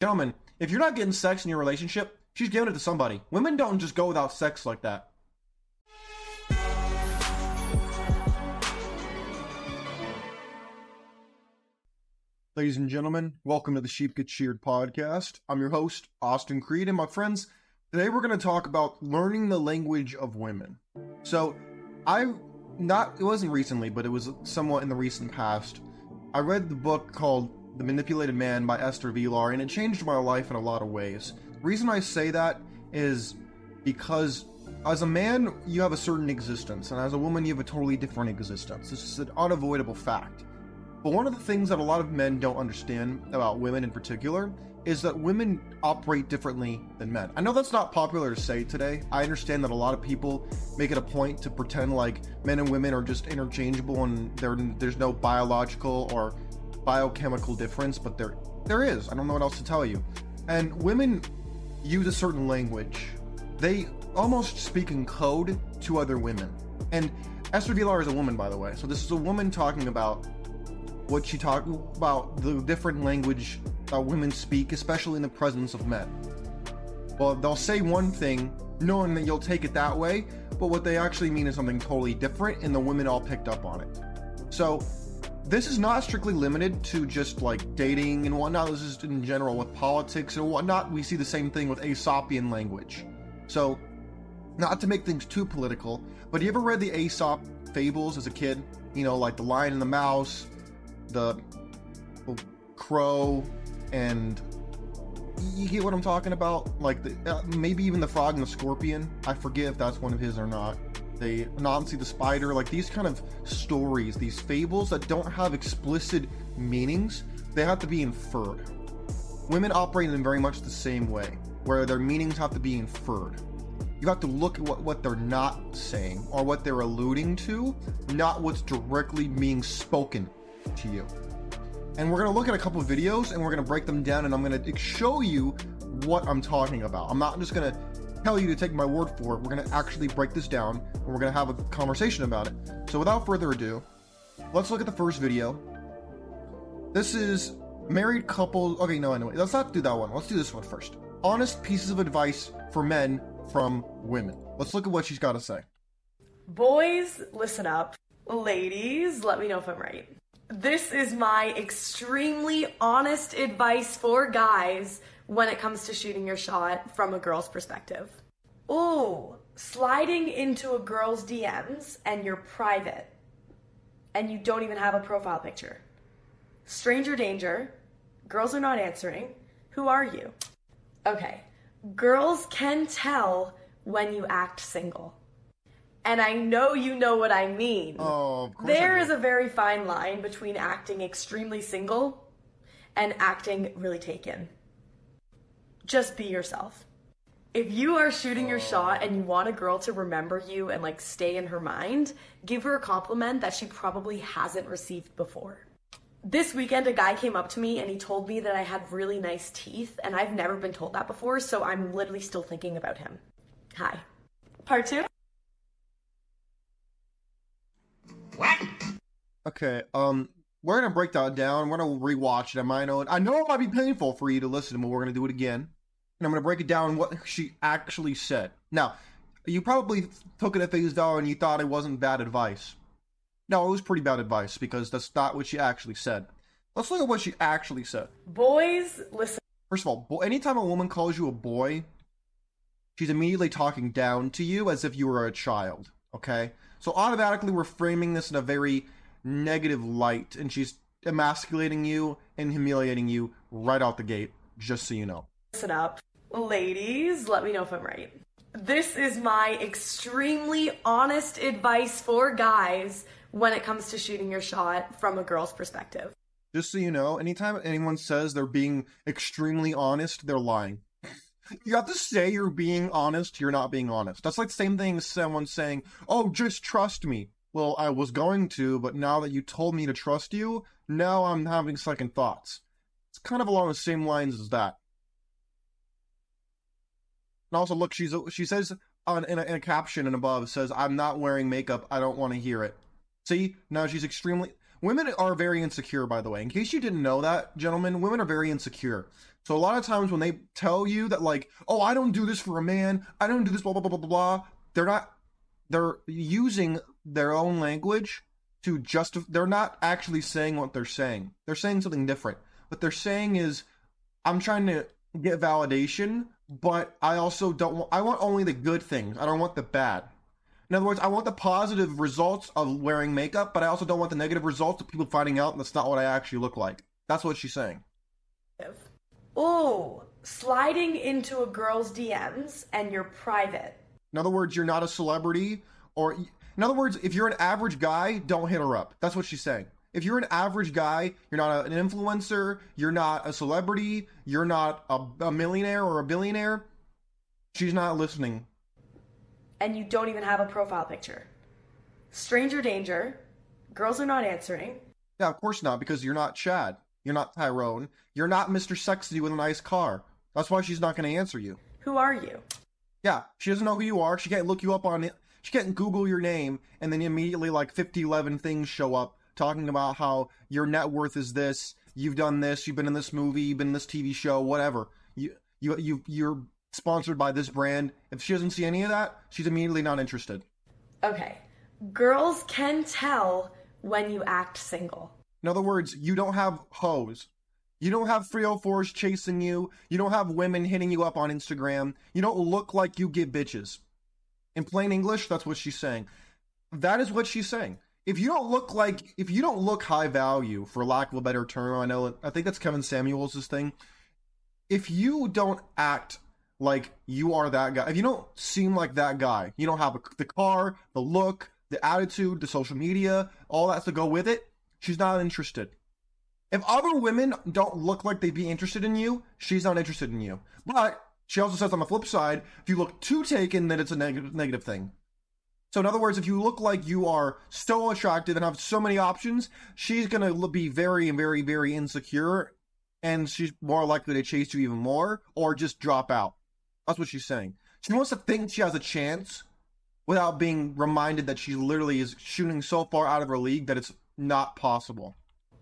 Gentlemen, if you're not getting sex in your relationship, she's giving it to somebody. Women don't just go without sex like that. Ladies and gentlemen, welcome to the Sheep Get Sheared podcast. I'm your host, Austin Creed, and my friends, today we're going to talk about learning the language of women. So, it wasn't recently, but it was somewhat in the recent past. I read the book called The Manipulated Man by Esther Vilar, and it changed my life in a lot of ways. The reason I say that is because as a man, you have a certain existence, and as a woman, you have a totally different existence. This is an unavoidable fact. But one of the things that a lot of men don't understand about women in particular is that women operate differently than men. I know that's not popular to say today. I understand that a lot of people make it a point to pretend like men and women are just interchangeable and there's no biological or biochemical difference, but there is. I don't know what else to tell you. And women use a certain language. They almost speak in code to other women. And Esther Vilar is a woman, by the way. So this is a woman talking about what she talked about, the different language that women speak, especially in the presence of men. Well, they'll say one thing, knowing that you'll take it that way, but what they actually mean is something totally different, and the women all picked up on it. So, this is not strictly limited to just like dating and whatnot. This is in general with politics and whatnot. We see the same thing with Aesopian language. So, not to make things too political, but you ever read the Aesop fables as a kid? You know, like the Lion and the Mouse, the crow, and you get what I'm talking about? Like maybe even the frog and the scorpion. I forget if that's one of his or not. The Anansi the spider, like these kind of stories, these fables that don't have explicit meanings, they have to be inferred. Women operate in very much the same way, where their meanings have to be inferred. You have to look at what they're not saying, or what they're alluding to, not what's directly being spoken to you. And we're going to look at a couple of videos and we're going to break them down, and I'm going to show you what I'm talking about. I'm not just going to tell you to take my word for it. We're going to actually break this down and we're going to have a conversation about it. So without further ado, let's look at the first video. This is married couple. Okay, no, anyway, let's not do that one. Let's do this one first. Honest pieces of advice for men from women. Let's look at what she's got to say. Boys, listen up. Ladies, let me know if I'm right. This is my extremely honest advice for guys when it comes to shooting your shot from a girl's perspective. Ooh, sliding into a girl's DMs and you're private and you don't even have a profile picture. Stranger danger. Girls are not answering. Who are you? Okay, girls can tell when you act single. And I know you know what I mean. Oh, of course there is a very fine line between acting extremely single and acting really taken. Just be yourself. If you are shooting your shot and you want a girl to remember you and like stay in her mind, give her a compliment that she probably hasn't received before. This weekend, a guy came up to me and he told me that I had really nice teeth, and I've never been told that before, so I'm literally still thinking about him. Hi. Part 2? What? Okay, we're gonna break that down. We're gonna rewatch it. I know it might be painful for you to listen, but we're gonna do it again. And I'm gonna break it down what she actually said. Now, you probably took it at face value and you thought it wasn't bad advice. No, it was pretty bad advice because that's not what she actually said. Let's look at what she actually said. Boys, listen. First of all, anytime a woman calls you a boy, she's immediately talking down to you as if you were a child, okay? So automatically we're framing this in a very negative light, and she's emasculating you and humiliating you right out the gate, just so you know. Listen up. Ladies, let me know if I'm right. This is my extremely honest advice for guys when it comes to shooting your shot from a girl's perspective. Just so you know, anytime anyone says they're being extremely honest, they're lying. You have to say you're being honest, you're not being honest. That's like the same thing as someone saying, oh, just trust me. Well, I was going to, but now that you told me to trust you, now I'm having second thoughts. It's kind of along the same lines as that. And also, look, she says in a caption and above, says, I'm not wearing makeup, I don't want to hear it. See, now she's extremely... Women are very insecure, by the way. In case you didn't know that, gentlemen, women are very insecure. So a lot of times when they tell you that like, oh, I don't do this for a man, I don't do this, blah, blah, blah, blah, blah, they're using their own language to justify, they're not actually saying what they're saying. They're saying something different. What they're saying is, I'm trying to get validation, but I also I want only the good things. I don't want the bad. In other words, I want the positive results of wearing makeup, but I also don't want the negative results of people finding out that's not what I actually look like. That's what she's saying. Ooh, sliding into a girl's DMs and you're private. In other words, you're not a celebrity, or in other words, if you're an average guy, don't hit her up. That's what she's saying. If you're an average guy, you're not an influencer, you're not a celebrity, you're not a millionaire or a billionaire, she's not listening. And you don't even have a profile picture. Stranger danger. Girls are not answering. Yeah, of course not, because you're not Chad. You're not Tyrone. You're not Mr. Sexy with a nice car. That's why she's not going to answer you. Who are you? Yeah, she doesn't know who you are. She can't look you up on it. She can't Google your name and then immediately like 11 things show up talking about how your net worth is this, you've done this, you've been in this movie, you've been in this TV show, whatever. You're sponsored by this brand. If she doesn't see any of that, she's immediately not interested. Okay. Girls can tell when you act single. In other words, you don't have hoes. You don't have 304s chasing you. You don't have women hitting you up on Instagram. You don't look like you get bitches. In plain English, that's what she's saying. That is what she's saying. If you don't look high value, for lack of a better term, I think that's Kevin Samuels' thing. If you don't act like you are that guy, if you don't seem like that guy, you don't have the car, the look, the attitude, the social media, all that to go with it, she's not interested. If other women don't look like they'd be interested in you, she's not interested in you. But she also says on the flip side, if you look too taken, then it's a negative thing. So in other words, if you look like you are so attractive and have so many options, she's going to be very, very, very insecure, and she's more likely to chase you even more or just drop out. That's what she's saying. She wants to think she has a chance without being reminded that she literally is shooting so far out of her league that it's not possible.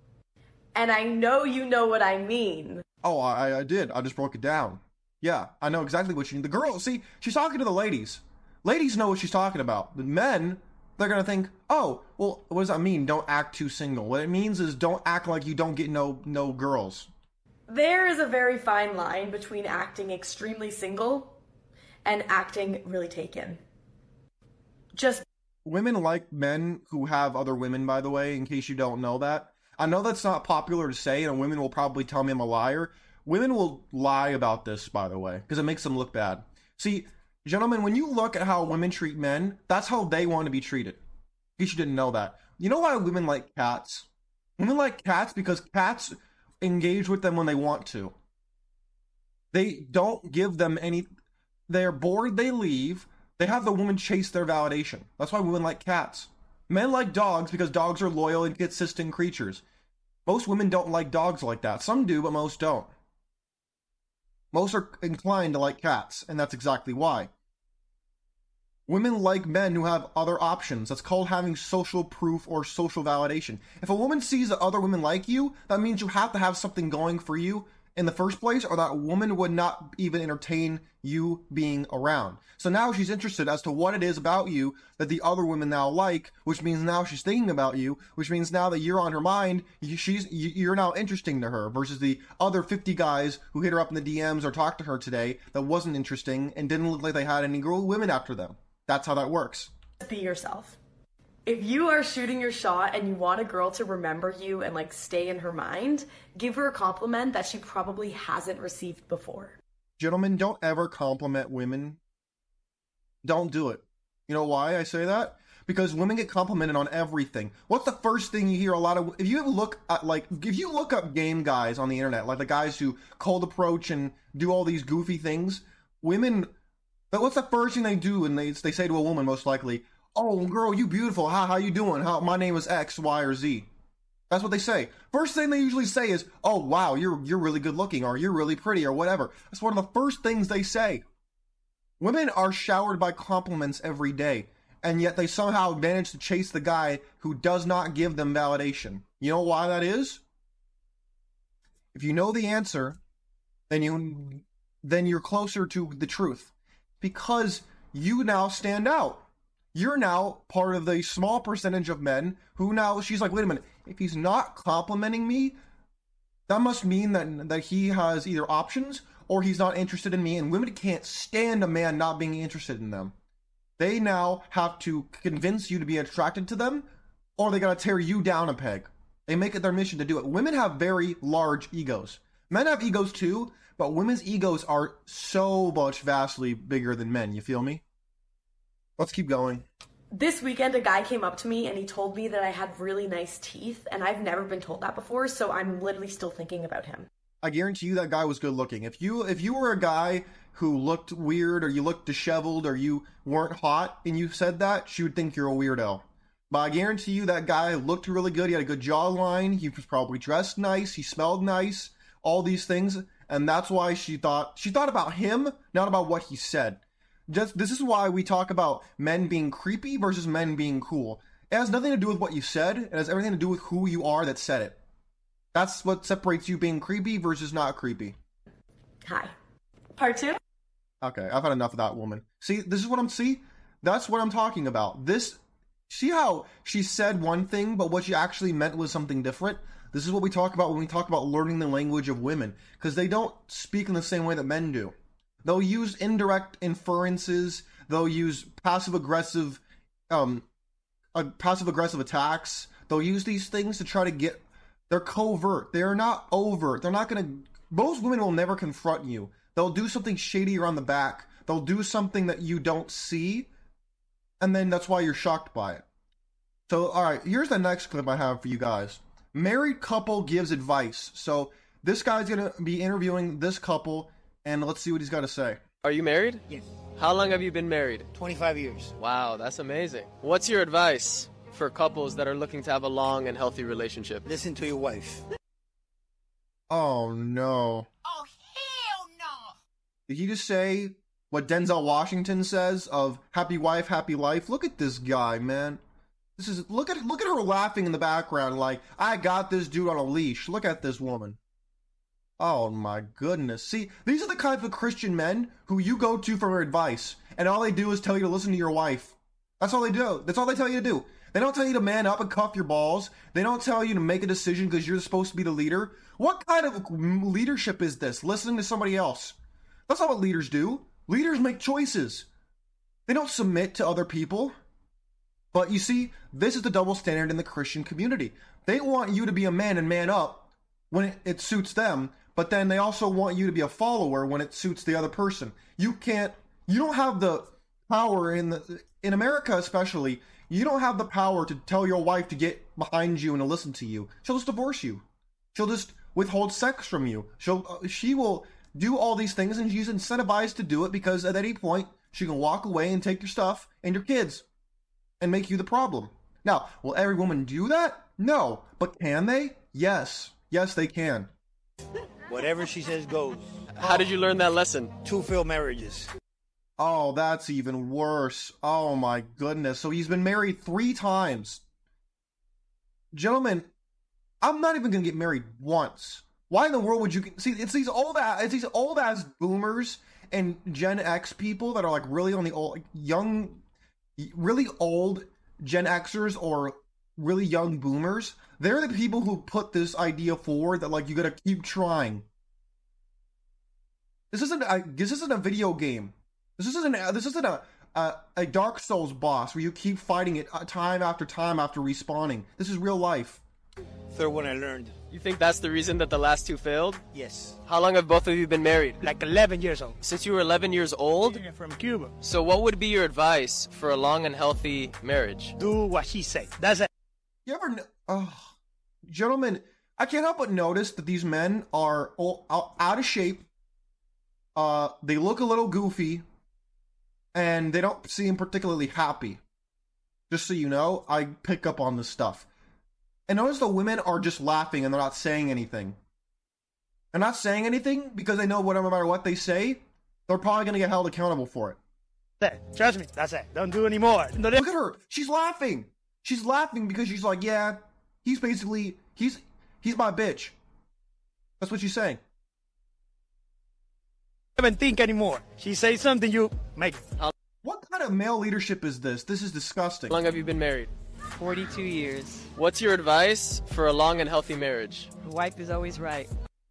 And I know you know what I mean. Oh, I did. I just broke it down. Yeah, I know exactly what you mean. The girl, see, she's talking to the ladies. Ladies know what she's talking about. The men, they're going to think, oh, well, what does that mean? Don't act too single. What it means is don't act like you don't get no girls. There is a very fine line between acting extremely single and acting really taken. Just women like men who have other women, by the way, in case you don't know that. I know that's not popular to say, and women will probably tell me I'm a liar. Women will lie about this, by the way, because it makes them look bad. See, gentlemen, when you look at how women treat men, that's how they want to be treated. In case you didn't know that. You know why women like cats? Women like cats because cats engage with them when they want to. They don't give them any... They're bored, they leave. They have the woman chase their validation. That's why women like cats. Men like dogs because dogs are loyal and consistent creatures. Most women don't like dogs like that. Some do, but most don't. Most are inclined to like cats, and that's exactly why. Women like men who have other options. That's called having social proof or social validation. If a woman sees that other women like you, that means you have to have something going for you in the first place, or that woman would not even entertain you being around. So now she's interested as to what it is about you that the other women now like, which means now she's thinking about you, which means now that you're on her mind, you're now interesting to her, versus the other 50 guys who hit her up in the DMs or talked to her today that wasn't interesting and didn't look like they had any women after them. That's how that works. be yourself. If you are shooting your shot and you want a girl to remember you and like stay in her mind, give her a compliment that she probably hasn't received before. Gentlemen, don't ever compliment women. Don't do it. You know why I say that? Because women get complimented on everything. What's the first thing you hear a lot of... If you look up game guys on the internet, like the guys who cold approach and do all these goofy things, women... But what's the first thing they do? And they say to a woman, most likely, "Oh, girl, you beautiful. How you doing? My name is X, Y, or Z." That's what they say. First thing they usually say is, "Oh, wow, you're really good looking," or "You're really pretty," or whatever. That's one of the first things they say. Women are showered by compliments every day, and yet they somehow manage to chase the guy who does not give them validation. You know why that is? If you know the answer, then you're closer to the truth, because you now stand out. You're now part of the small percentage of men who now, she's like, wait a minute, if he's not complimenting me, that must mean that he has either options or he's not interested in me, and women can't stand a man not being interested in them. They now have to convince you to be attracted to them, or they gotta tear you down a peg. They make it their mission to do it. Women have very large egos. Men have egos too, but women's egos are so much vastly bigger than men, you feel me? Let's keep going. This weekend, a guy came up to me and he told me that I had really nice teeth, and I've never been told that before, so I'm literally still thinking about him. I guarantee you that guy was good looking. If you were a guy who looked weird, or you looked disheveled, or you weren't hot, and you said that, she would think you're a weirdo. But I guarantee you that guy looked really good. He had a good jawline. He was probably dressed nice. He smelled nice. All these things. And that's why she thought about him, not about what he said. This is why we talk about men being creepy versus men being cool. It has nothing to do with what you said. It has everything to do with who you are that said it. That's what separates you being creepy versus not creepy. Hi. Part 2? Okay, I've had enough of that woman. See, that's what I'm talking about. See how she said one thing, but what she actually meant was something different? This is what we talk about when we talk about learning the language of women, because they don't speak in the same way that men do. They'll use indirect inferences. They'll use passive-aggressive attacks. They'll use these things to try to get... They're covert. They're not overt. They're not going to... Most women will never confront you. They'll do something shady around the back. They'll do something that you don't see, and then that's why you're shocked by it. So, alright, here's the next clip I have for you guys. Married couple gives advice. So, this guy's going to be interviewing this couple, and let's see what he's got to say. Are you married? Yes. How long have you been married? 25 years. Wow, that's amazing. What's your advice for couples that are looking to have a long and healthy relationship? Listen to your wife. Oh, no. Oh, hell no! Did he just say what Denzel Washington says of happy wife, happy life? Look at this guy, man. Look at her laughing in the background like, I got this dude on a leash. Look at this woman. Oh my goodness. See, these are the kinds of Christian men who you go to for advice, and all they do is tell you to listen to your wife. That's all they do. That's all they tell you to do. They don't tell you to man up and cuff your balls. They don't tell you to make a decision because you're supposed to be the leader. What kind of leadership is this? Listening to somebody else. That's not what leaders do. Leaders make choices. They don't submit to other people. But you see, this is the double standard in the Christian community. They want you to be a man and man up when it suits them, but then they also want you to be a follower when it suits the other person. You don't have the power in America especially, you don't have the power to tell your wife to get behind you and to listen to you. She'll just divorce you. She'll just withhold sex from you. She will do all these things, and she's incentivized to do it because at any point she can walk away and take your stuff and your kids and make you the problem. Now, will every woman do that? No. But can they? Yes. Yes, they can. Whatever she says goes. How did you learn that lesson? 2 failed marriages. Oh, that's even worse. Oh my goodness. So he's been married 3 times. Gentlemen, I'm not even gonna get married once. Why in the world would you... See, it's these old ass boomers and Gen X people that are like really on the old... really old Gen Xers or really young boomers. They're the people who put this idea forward that like you gotta keep trying. This isn't a video game. This isn't a Dark Souls boss where you keep fighting it time after respawning. This is real life. Third one I learned. You think that's the reason that the last 2 failed? Yes. How long have both of you been married? Like 11 years old. Since you were 11 years old? Yeah, from Cuba. So what would be your advice for a long and healthy marriage? Do what she say. That's it. You ever... Gentlemen, I can't help but notice that these men are all out of shape. They look a little goofy. And they don't seem particularly happy. Just so you know, I pick up on this stuff. And notice the women are just laughing and they're not saying anything. They're not saying anything because they know no matter what they say, they're probably going to get held accountable for it. Trust me, that's it. Don't do anymore. Look at her. She's laughing. She's laughing because she's like, yeah, he's my bitch. That's what she's saying. even think anymore. She says something, you make it. What kind of male leadership is this? This is disgusting. How long have you been married? 42 years. What's your advice for a long and healthy marriage? The wife is always right.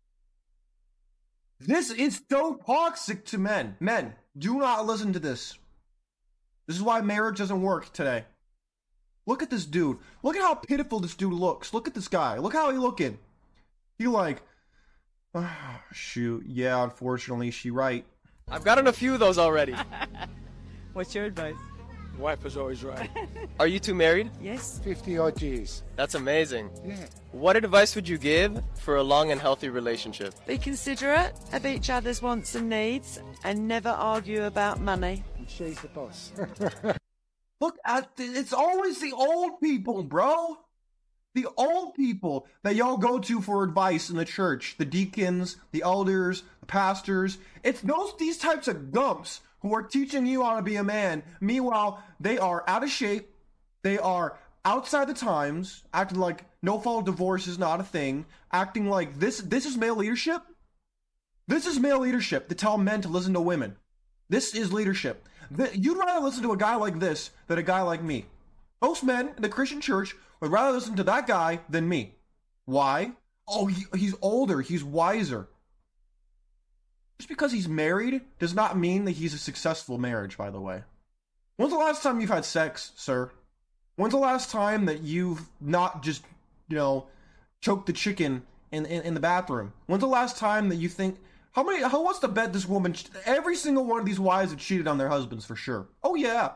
This is so toxic to men. Men, do not listen to this. This is why marriage doesn't work today. Look at this dude. Look at how pitiful this dude looks. Look at this guy. Look how he looking. He like, oh, shoot. Yeah, unfortunately, she right. I've gotten a few of those already. What's your advice? Wife is always right. Are you two married? Yes. 50 odd years. That's amazing. Yeah. What advice would you give for a long and healthy relationship? Be considerate of each other's wants and needs and never argue about money. And she's the boss. Look at it's always the old people, bro. The old people that y'all go to for advice in the church. The deacons, the elders, the pastors. It's these types of gumps who are teaching you how to be a man. Meanwhile, they are out of shape. They are outside the times, acting like no-fault divorce is not a thing, acting like this is male leadership. This is male leadership to tell men to listen to women. This is leadership. You'd rather listen to a guy like this than a guy like me. Most men in the Christian church would rather listen to that guy than me. Why? Oh, he's older. He's wiser. Just because he's married does not mean that he's a successful marriage, by the way. When's the last time you've had sex, sir? When's the last time that you've not just, choked the chicken in the bathroom? When's the last time that you think, what's the bet this woman, every single one of these wives have cheated on their husbands for sure. Oh yeah.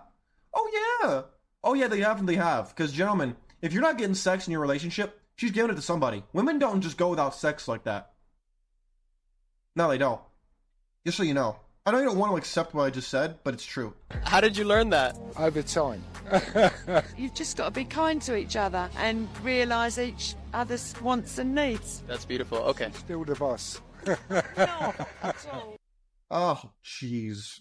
Oh yeah, they definitely have. Because gentlemen, if you're not getting sex in your relationship, she's giving it to somebody. Women don't just go without sex like that. No, they don't. Just so you know. I know you don't want to accept what I just said, but it's true. How did you learn that? Over time. You've just got to be kind to each other and realise each other's wants and needs. That's beautiful. Okay. Still the boss. No, that's all. Oh, jeez.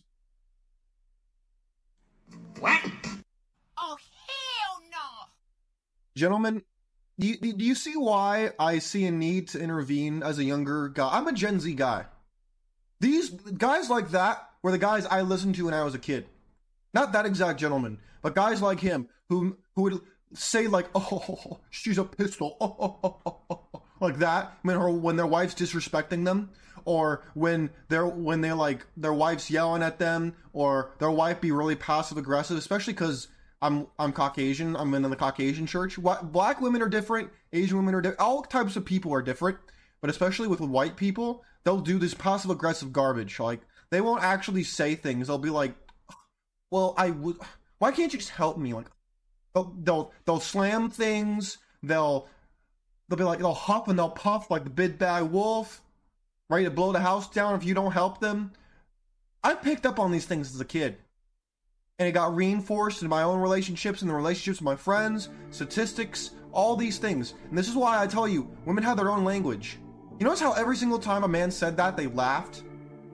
What? Oh, hell no! Gentlemen, do you see why I see a need to intervene as a younger guy? I'm a Gen Z guy. These guys like that were the guys I listened to when I was a kid. Not that exact gentleman, but guys like him who would say like, oh, she's a pistol, like that when their wife's disrespecting them, or when their wife's yelling at them, or their wife be really passive aggressive, especially because I'm Caucasian. I'm in the Caucasian church. Black women are different. Asian women are different. All types of people are different, but especially with white people, they'll do this passive aggressive garbage. Like they won't actually say things. They'll be like, well, why can't you just help me? Like they'll slam things. They'll be like, they'll huff and they'll puff like the big bad wolf, ready to blow the house down if you don't help them. I picked up on these things as a kid, and it got reinforced in my own relationships and the relationships with my friends, statistics, all these things. And this is why I tell you, women have their own language. You notice how every single time a man said that, they laughed?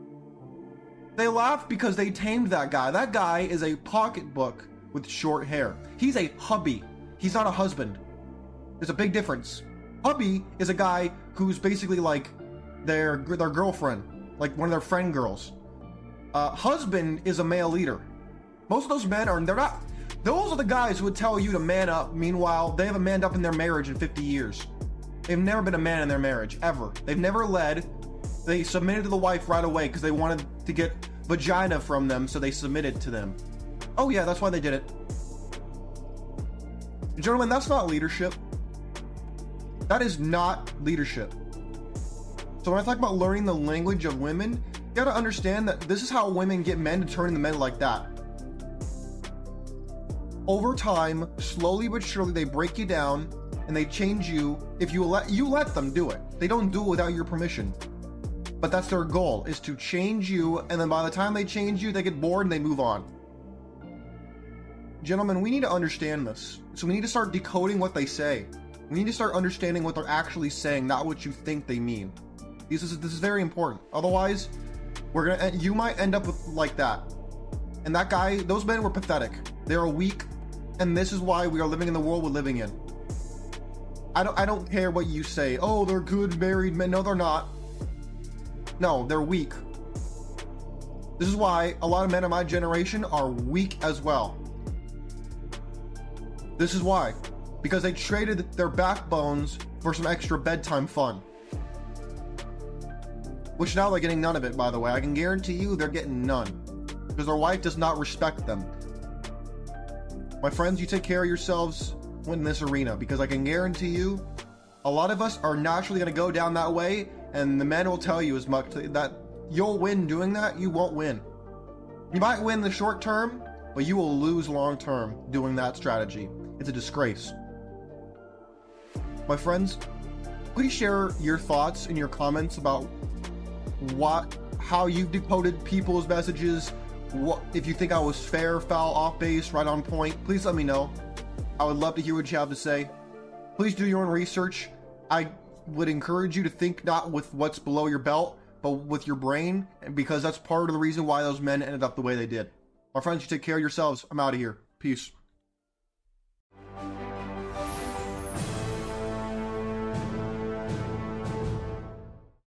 They laughed because they tamed that guy. That guy is a pocketbook with short hair. He's a hubby. He's not a husband. There's a big difference. Hubby is a guy who's basically like their girlfriend, like one of their friend girls. Husband is a male leader. Most of those men those are the guys who would tell you to man up. Meanwhile, they haven't manned up in their marriage in 50 years. They've never been a man in their marriage, ever. They've never led. They submitted to the wife right away because they wanted to get vagina from them, so they submitted to them. Oh yeah, that's why they did it. Gentlemen, that's not leadership. That is not leadership. So when I talk about learning the language of women, you gotta understand that this is how women get men to turn into men like that. Over time, slowly but surely, they break you down and they change you if you let them do it. They don't do it without your permission. But that's their goal, is to change you, and then by the time they change you, they get bored and they move on. Gentlemen, we need to understand this. So we need to start decoding what they say. We need to start understanding what they're actually saying, not what you think they mean. This is very important. Otherwise, you might end up with like that. And that guy, those men were pathetic. They are weak, and this is why we are living in the world we're living in. I don't care what you say. Oh, they're good married men. No, they're not. No, they're weak. This is why a lot of men of my generation are weak as well. This is why. Because they traded their backbones for some extra bedtime fun. Which now they're getting none of it, by the way. I can guarantee you they're getting none. Because their wife does not respect them. My friends, you take care of yourselves in this arena. Because I can guarantee you, a lot of us are naturally going to go down that way. And the men will tell you as much that you'll win doing that, you won't win. You might win the short term, but you will lose long term doing that strategy. It's a disgrace. My friends, please share your thoughts in your comments about how you've decoded people's messages. If you think I was fair, foul, off base, right on point, please let me know. I would love to hear what you have to say. Please do your own research. I would encourage you to think not with what's below your belt, but with your brain, because that's part of the reason why those men ended up the way they did. My friends, you take care of yourselves. I'm out of here. Peace.